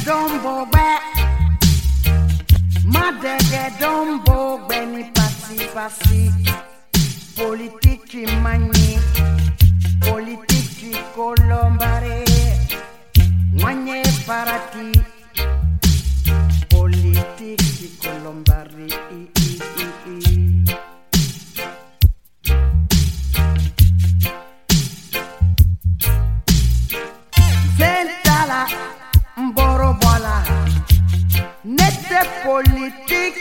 dombo gbe, madege dombo gbe ni pasi. Politici magni, politici colombare, magne parati, politici colombari. Zentala, mborobola, nette politique,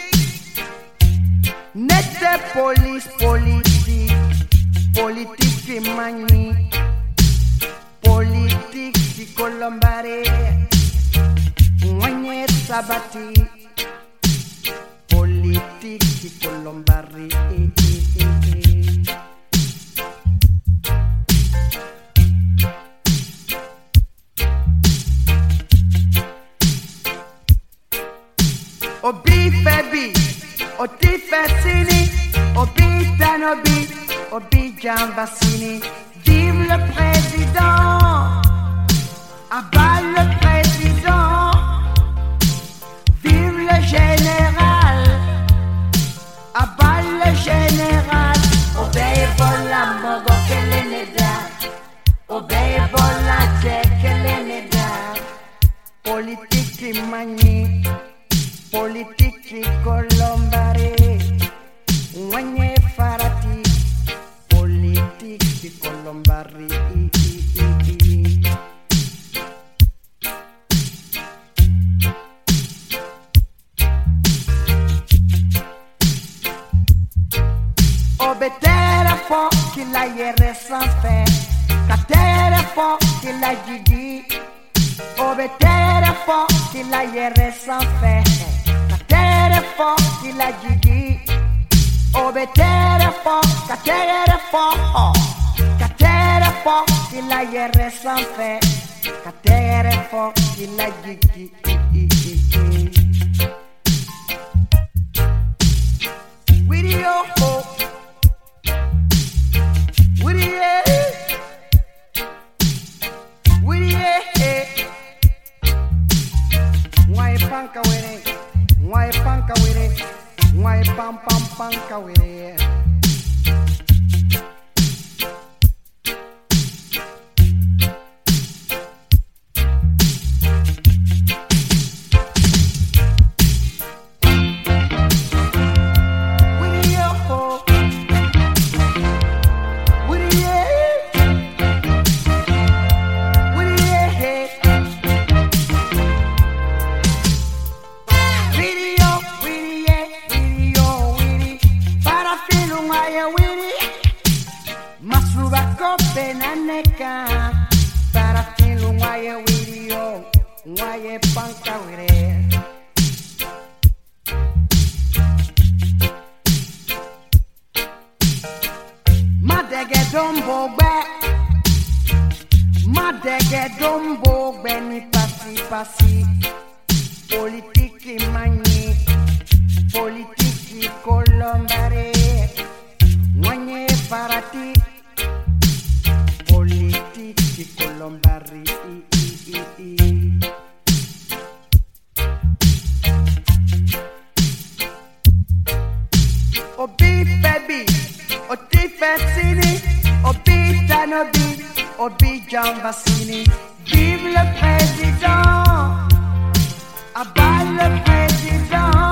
nette politique magni, politique colombare, magne sabati, politique colombari. Obi febi, oti fesini, obi tanobi, obi jambasini. Vive le président, abat le président. Vive le général, abat le général. Obey bola mogo keleneda, obey bola che keleneda. Politique magni, politici colombare, magne farati, politici colombari. Obetere fo chi la yere sans fe, catere fo chi la gigi. Obetere fo chi la yere sans fe, catere fo chi la gigi. Obetere fo, catere fo chi la yere sans fe, catere fo chi la gigi. Video ho, Why pam panka with it. Para filo waye video, waye panka wire. Madege dombo gbe ni pasi. Politici magni, politici colombare, wagne parati. Politici colombari. Obi febi, oti fesini, obi tanobi, obi jambasini. Vive le président, abat le président.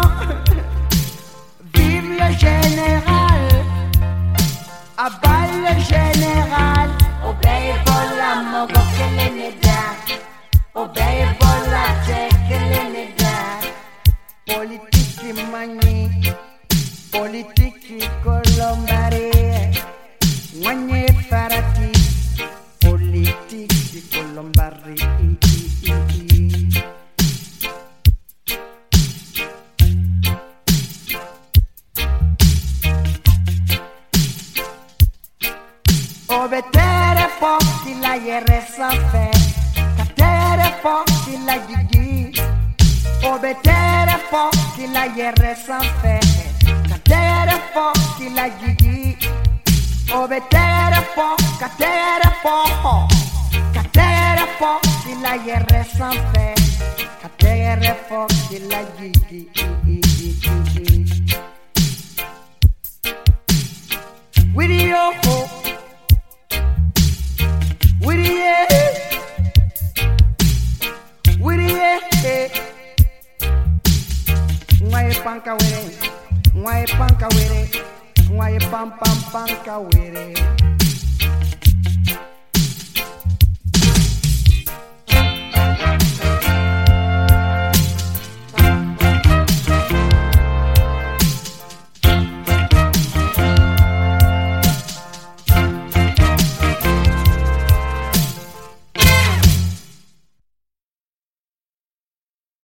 Vive le général, abat le général. Obey bola mogo keleneda, obey bola che keleneda. Politici magni, politici colombare, magne farati, politici colombari. Obetere fo chi la yere sans fe, catere fo chi la gigi. Obetere fo chi la yere sans fe, catere fo chi la gigi. Obetere fo, catere fo chi la yere sans fe, katere fo kila gigi. Witty yo ho, witty yeah, witty yeah. Mwae panka were, mwae panka were, mwae pam pam panka were.